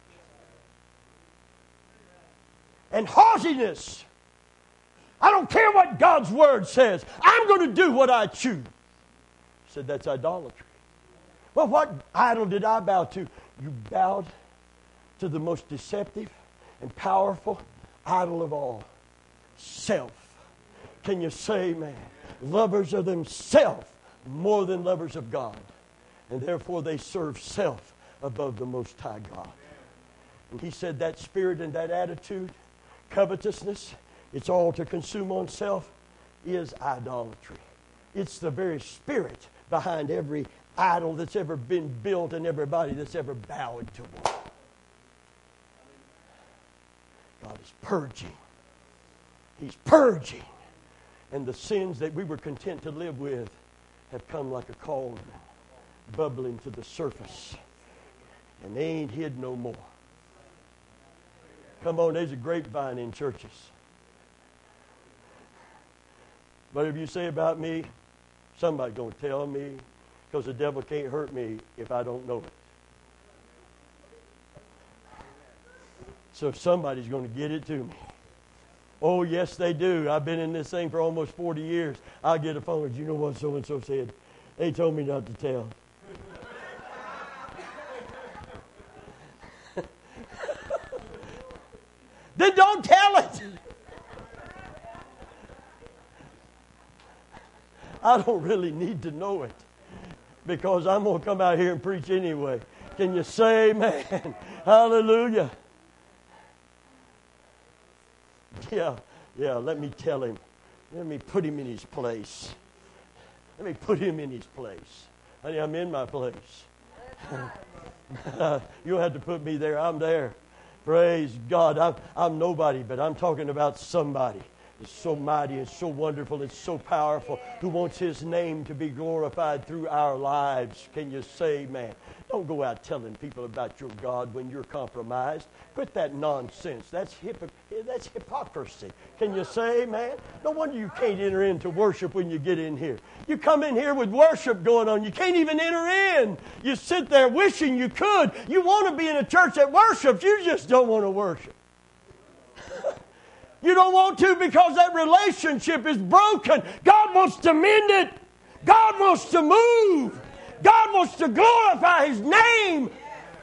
And haughtiness. I don't care what God's word says. I'm going to do what I choose. He said that's idolatry. Well, what idol did I bow to? You bowed to the most deceptive and powerful idol of all. Self. Can you say, man? Lovers of themselves more than lovers of God. And therefore they serve self above the Most High God. And he said that spirit and that attitude, covetousness, it's all to consume on self, is idolatry. It's the very spirit behind every idol that's ever been built and everybody that's ever bowed to one. God is purging. He's purging. And the sins that we were content to live with have come like a cauldron, bubbling to the surface. And they ain't hid no more. Come on, there's a grapevine in churches. Whatever you say about me, somebody's going to tell me, because the devil can't hurt me if I don't know it. So somebody's going to get it to me. Oh, yes, they do. I've been in this thing for almost 40 years. I'll get a phone. You know what so-and-so said? They told me not to tell. Then don't tell it. I don't really need to know it because I'm going to come out here and preach anyway. Can you say amen? Hallelujah. Yeah, let me tell him. Let me put him in his place. Let me put him in his place. Honey, I'm in my place. You don't have to put me there. I'm there. Praise God. I'm nobody, but I'm talking about somebody. It's so mighty and so wonderful and so powerful, who wants His name to be glorified through our lives. Can you say amen? Don't go out telling people about your God when you're compromised. Quit that nonsense. That's hypocrisy. Can you say amen? No wonder you can't enter into worship when you get in here. You come in here with worship going on. You can't even enter in. You sit there wishing you could. You want to be in a church that worships. You just don't want to worship. You don't want to because that relationship is broken. God wants to mend it. God wants to move. God wants to glorify His name.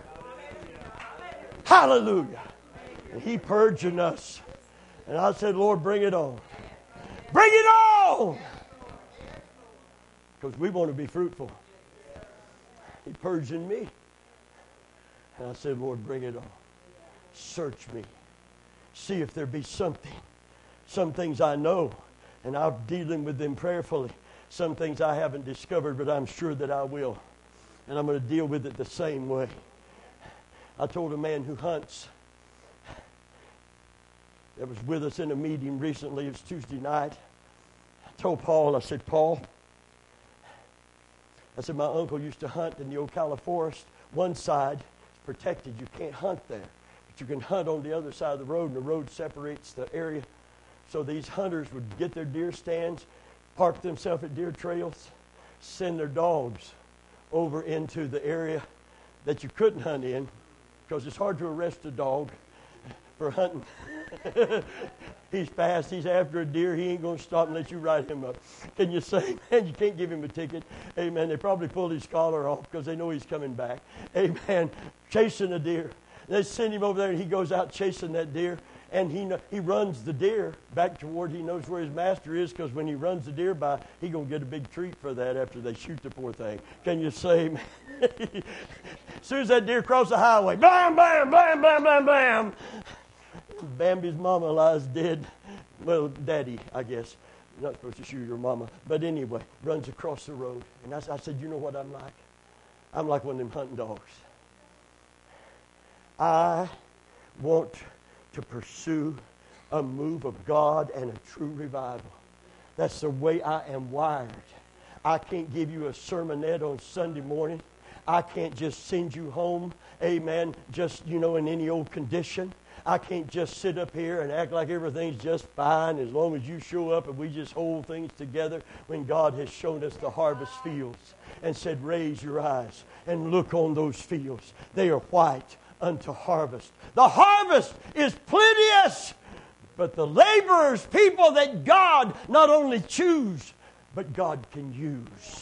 Hallelujah. And He purging us. And I said, Lord, bring it on. Bring it on. Because we want to be fruitful. He purging me. And I said, Lord, bring it on. Search me. See if there be something. Some things I know, and I'm dealing with them prayerfully. Some things I haven't discovered, but I'm sure that I will. And I'm going to deal with it the same way. I told a man who hunts that was with us in a meeting recently. It was Tuesday night. I told Paul, I said, Paul, I said, my uncle used to hunt in the Ocala forest. One side is protected. You can't hunt there. You can hunt on the other side of the road, and the road separates the area. So these hunters would get their deer stands, park themselves at deer trails, send their dogs over into the area that you couldn't hunt in, because it's hard to arrest a dog for hunting. He's fast. He's after a deer. He ain't going to stop and let you ride him up. Can you say, man, you can't give him a ticket. Amen. They probably pulled his collar off because they know he's coming back. Amen. Chasing a deer. They send him over there, and he goes out chasing that deer, and he runs the deer back toward, he knows where his master is, because when he runs the deer by, he's going to get a big treat for that after they shoot the poor thing. Can you say, man? As soon as that deer crosses the highway, bam, bam, bam, bam, bam, bam. Bambi's mama lies dead. Well, daddy, I guess. You're not supposed to shoot your mama. But anyway, runs across the road. And I said, you know what I'm like? I'm like one of them hunting dogs. I want to pursue a move of God and a true revival. That's the way I am wired. I can't give you a sermonette on Sunday morning. I can't just send you home, amen, just, in any old condition. I can't just sit up here and act like everything's just fine as long as you show up and we just hold things together when God has shown us the harvest fields and said, raise your eyes and look on those fields. They are white unto harvest. The harvest is plenteous, but the laborers, people that God not only choose, but God can use.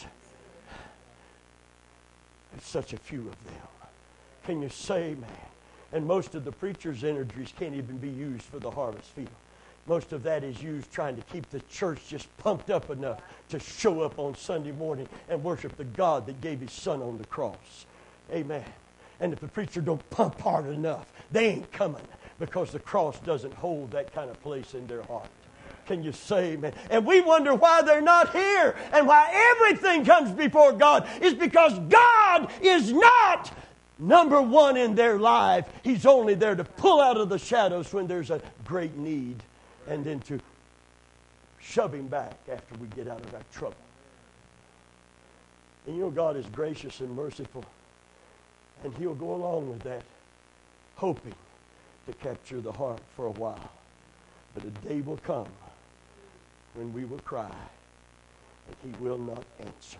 There's such a few of them. Can you say, man? And most of the preacher's energies can't even be used for the harvest field. Most of that is used trying to keep the church just pumped up enough to show up on Sunday morning and worship the God that gave His Son on the cross. Amen. And if the preacher don't pump hard enough, they ain't coming, because the cross doesn't hold that kind of place in their heart. Can you say amen? And we wonder why they're not here and why everything comes before God is because God is not number one in their life. He's only there to pull out of the shadows when there's a great need and then to shove him back after we get out of our trouble. And you know, God is gracious and merciful, and he'll go along with that, hoping to capture the heart for a while. But a day will come when we will cry, and he will not answer.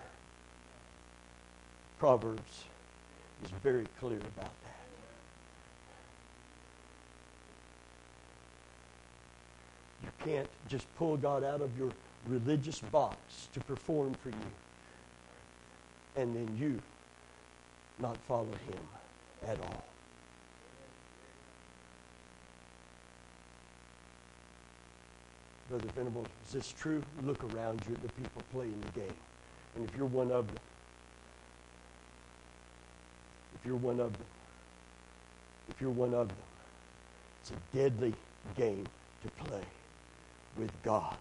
Proverbs is very clear about that. You can't just pull God out of your religious box to perform for you and then you not follow him at all. Brother Venable, is this true? Look around you at the people playing the game. And if you're one of them, it's a deadly game to play with God.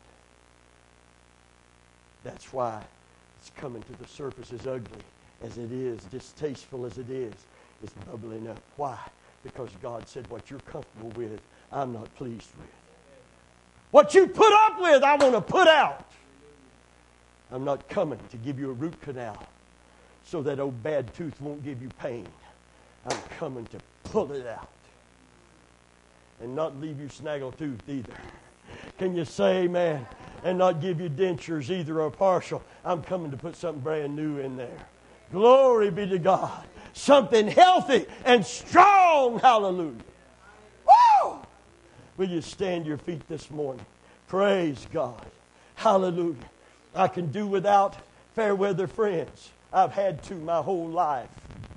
That's why it's coming to the surface as ugly as it is, distasteful as it is. It's bubbling up. Why? Because God said what you're comfortable with, I'm not pleased with. What you put up with, I want to put out. I'm not coming to give you a root canal so that old bad tooth won't give you pain. I'm coming to pull it out. And not leave you snaggle-toothed either. Can you say amen? And not give you dentures either or partial. I'm coming to put something brand new in there. Glory be to God. Something healthy and strong. Hallelujah. Woo! Will you stand to your feet this morning? Praise God. Hallelujah. I can do without fair weather friends. I've had to my whole life.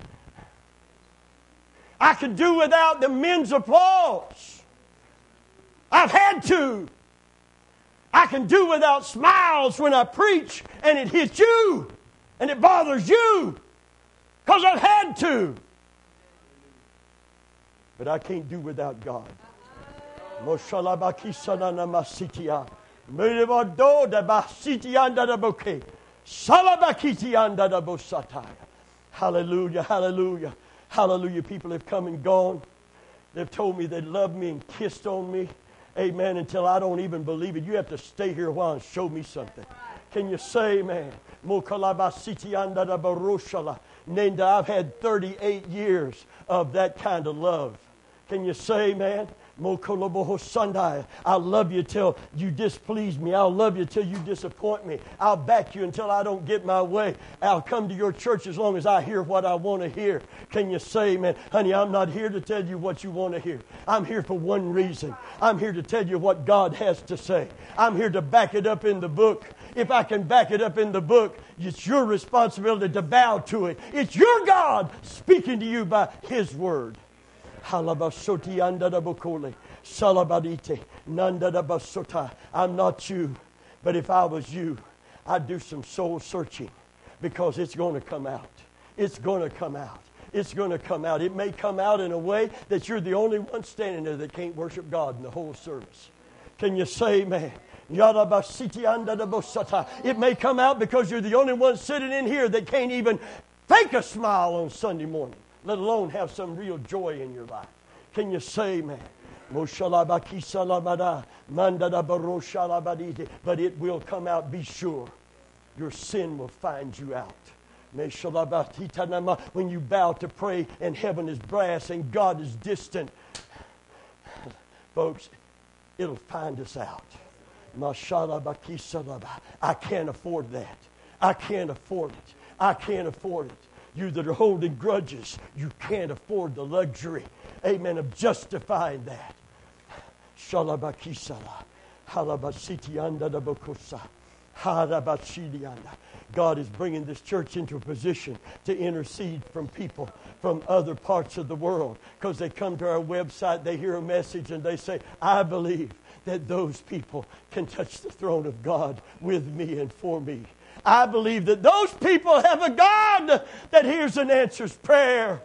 I can do without the men's applause. I've had to. I can do without smiles when I preach and it hits you and it bothers you because I've had to. But I can't do without God. Hallelujah, hallelujah. Hallelujah. People have come and gone. They've told me they loved me and kissed on me. Amen. Until I don't even believe it. You have to stay here a while and show me something. Can you say amen? I've had 38 years of that kind of love. Can you say amen? I'll love you till you displease me. I'll love you till you disappoint me. I'll back you until I don't get my way. I'll come to your church as long as I hear what I want to hear. Can you say amen? Honey, I'm not here to tell you what you want to hear. I'm here for one reason. I'm here to tell you what God has to say. I'm here to back it up in the book. If I can back it up in the book, it's your responsibility to bow to it. It's your God speaking to you by His Word. I'm not you, but if I was you, I'd do some soul searching because it's going to come out. It's going to come out. It's going to come out. It may come out in a way that you're the only one standing there that can't worship God in the whole service. Can you say amen? It may come out because you're the only one sitting in here that can't even fake a smile on Sunday morning, let alone have some real joy in your life. Can you say amen? But it will come out, be sure. Your sin will find you out. When you bow to pray and heaven is brass and God is distant, folks, it'll find us out. I can't afford that. I can't afford it. I can't afford it. You that are holding grudges, you can't afford the luxury, amen, of justifying that. God is bringing this church into a position to intercede from people from other parts of the world because they come to our website, they hear a message, and they say, I believe that those people can touch the throne of God with me and for me. I believe that those people have a God that hears and answers prayer.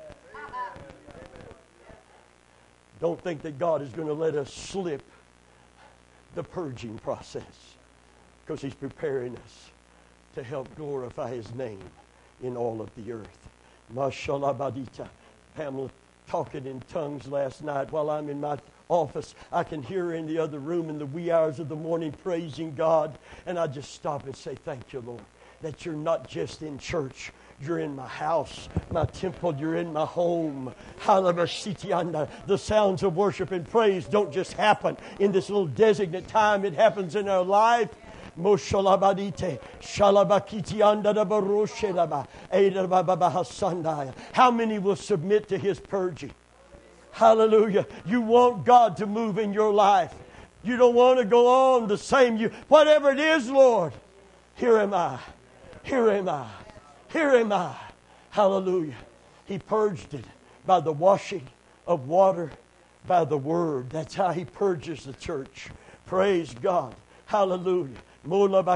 Don't think that God is going to let us slip the purging process, because He's preparing us to help glorify His name in all of the earth. Mashallah badita. Pamela talking in tongues last night while I'm in my office. I can hear her in the other room in the wee hours of the morning praising God. And I just stop and say, thank you, Lord, that you're not just in church. You're in my house, my temple. You're in my home. The sounds of worship and praise don't just happen in this little designate time. It happens in our life. Moshalabadite, Shalabakitiandadabaroshelaba, Edababahasandaya. How many will submit to His purging? Hallelujah. You want God to move in your life. You don't want to go on the same. Whatever it is, Lord, here am I. Here am I. Here am I. Hallelujah. He purged it by the washing of water, by the Word. That's how He purges the church. Praise God. Hallelujah. Now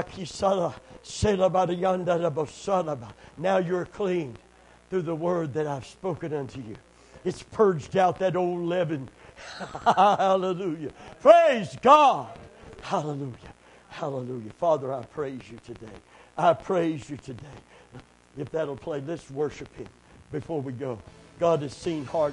you're clean through the Word that I've spoken unto you. It's purged out that old leaven. Hallelujah. Praise God. Hallelujah. Hallelujah. Father, I praise you today. I praise you today. If that'll play, let's worship Him before we go. God has seen hearts.